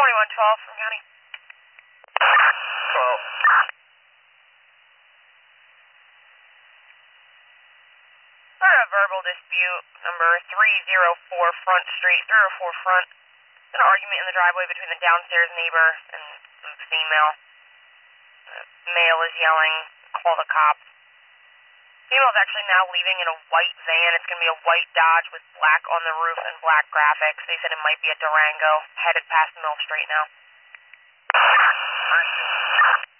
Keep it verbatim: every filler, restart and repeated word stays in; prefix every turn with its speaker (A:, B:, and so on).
A: twenty-one twelve from County.
B: twelve.
A: Sort of verbal dispute, number three oh four Front Street, three oh four Front. An argument in the driveway between the downstairs neighbor and some female. The male is yelling, call the cops. Female is actually now leaving in a white van. It's going to be a white Dodge with black on the roof and black graphics. They said it might be a Durango, headed past Mill Street now.